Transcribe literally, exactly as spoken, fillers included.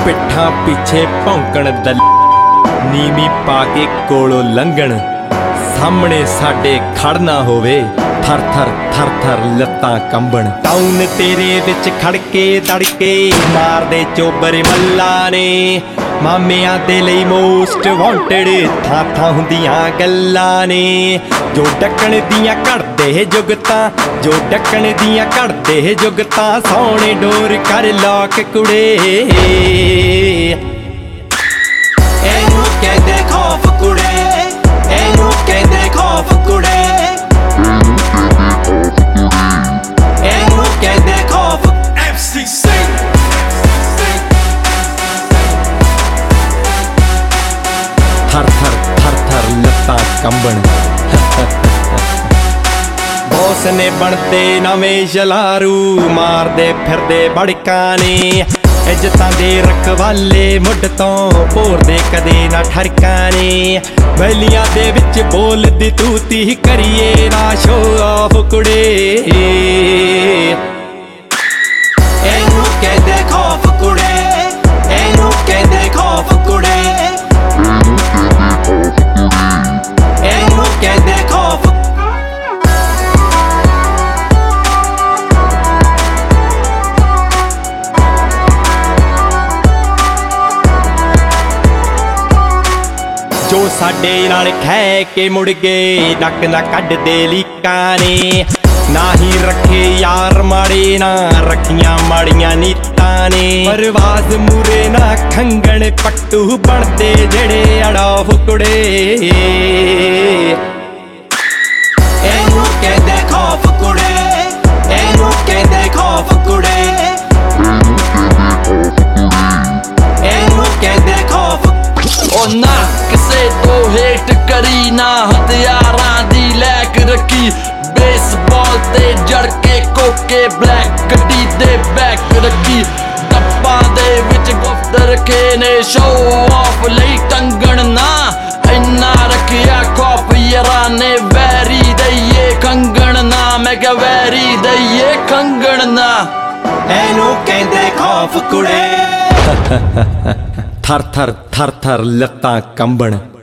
ਪਿੱਠਾਂ ਪਿੱਛੇ ਭੌਂਕਣ ਦਲ ਨੀਵੀਂ ਪਾ ਕੇ ਕੋਲੋਂ ਲੰਘਣ ਸਾਹਮਣੇ ਸਾਡੇ ਖੜ ਨਾ ਹੋਵੇ ਥਰ ਥਰ ਥਰ ਥਰ ਲੱਤਾਂ ਕੰਬਣ। ਟਾਊਨ ਤੇਰੇ ਵਿੱਚ ਖੜ ਕੇ ਤੜਕੇ ਮਾਰਦੇ ਚੋਬਰ ਮੱਲਾ ਨੇ ਮਾਮਿਆਂ ਦੇ ਲਈ ਮੋਸਟ ਵਾਂਟਡ ਥਾਂ ਥਾਂ ਹੁੰਦੀਆਂ ਗੱਲਾਂ ਨੇ ਜੋ ਡੱਕਣ ਦੀਆਂ ਘੜਦੇ ਜੁਗਤਾਂ ਜੋ ਡੱਕਣ ਦੀਆਂ ਘੜਦੇ ਜੁਗਤਾਂ ਸੋਹਣੇ ਡੋਰ ਕਰ ਲੋਕ ਕੁੜੇ ਇਹਨੂੰ ਕਹਿੰਦੇ ਖੌਫ ਕੁੜੇ ਇਹਨੂੰ ਕਹਿੰਦੇ ਖੌਫ ਕੁੜੇ ਇਹਨੂੰ ਕਹਿੰਦੇ ਖੌਫ ਐਫ ਸੀ ਸੀ ਥਰ ਥਰ ਥਰ ਥਰ ਲੱਤਾਂ ਕੰਬਣ। ਬੌਸ ਨੇ ਬਣਦੇ ਨਵੇਂ ਜਲਾਰੂ ਮਾਰਦੇ ਫਿਰਦੇ ਬੜਕਾਂ ਨੇ ਇੱਜ਼ਤਾਂ ਦੇ ਰਖਵਾਲੇ ਮੁੱਢ ਤੋਂ ਭੋਰਦੇ ਕਦੇ ਨਾ ਠਰਕਾਂ ਨੇ ਵੈਲੀਆਂ ਦੇ ਵਿੱਚ ਬੋਲਦੀ ਤੂਤੀ ਕਰੀਏ ਨਾ ਸ਼ੋ ਆਫ ਕੁੜੇ ਇਹਨੂੰ ਕਹਿੰਦੇ ਖੌਫ ਕੁੜੇ ਇਹਨੂੰ ਕਹਿੰਦੇ ਖੌਫ ਕੁੜੇ ਇਹਨੂੰ ਕਹਿੰਦੇ ਖੌਫ। ਜੋ ਸਾਡੇ ਨਾਲ ਖਹਿ ਕੇ ਮੁੜ ਗਏ ਨੱਕ ਨਾ ਕੱਢਦੇ ਲੀਕਾਂ ਨੇ ਨਾ ਹੀ ਰੱਖੇ ਯਾਰ ਮਾੜੇ ਨਾ ਰੱਖੀਆਂ ਮਾੜੀਆਂ ਨੀਤਾਂ ਨੇ ਪਰਵਾਜ਼ ਮੂਰੇ ਨਾ ਖੰਗਣ ਪੱਟੂ ਬਣਦੇ ਜਿਹੜੇ ਅੜਾਫ ਕੁੜੇ ਇਹਨੂੰ ਕਹਿੰਦੇ ਖੌਫ ਕੁੜੇ ਇਹਨੂੰ ਕਹਿੰਦੇ ਖੌਫ ਕੁੜੇ ਇਹਨੂੰ ਕਹਿੰਦੇ ਖੌਫ। ਉਹ ਨਾ ਕਿਸੇ ਤੋਂ ਹੇਟ ਕਰੀ ਨਾ ਹਥਿਆਰਾਂ ਦੀ ਲੈਕ ਰੱਖੀ ਬੇਸਬਾਲ ਤੇ ਜੜ ਕੇ ਕੋਕੇ ਬਲੈਕ ਗੱਡੀ ਦੇ ਬੈਕ ਰੱਖੀ ਡੱਬਾਂ ਦੇ ਵਿੱਚ ਗੁਫਤ ਰੱਖੇ ਨੇ ਸ਼ੋਅ ਆਫ ਲਈ ਟੰਗਣ ਨਾ ਇੰਨਾ ਰੱਖਿਆ ਖੌਫ ਯਾਰਾਂ ਨੇ ਵੈਰੀ ਦਈਏ ਖੰਗਣ ਨਾ ਮੈਂ ਕਿਹਾ ਵੈਰੀ ਦਈਏ ਖੰਗਣ ਨਾ ਇਹਨੂੰ ਕਹਿੰਦੇ ਖੌਫ ਕੁੜੇ ਥਰ ਥਰ ਥਰ ਥਰ ਲੱਤਾਂ ਕੰਬਣ।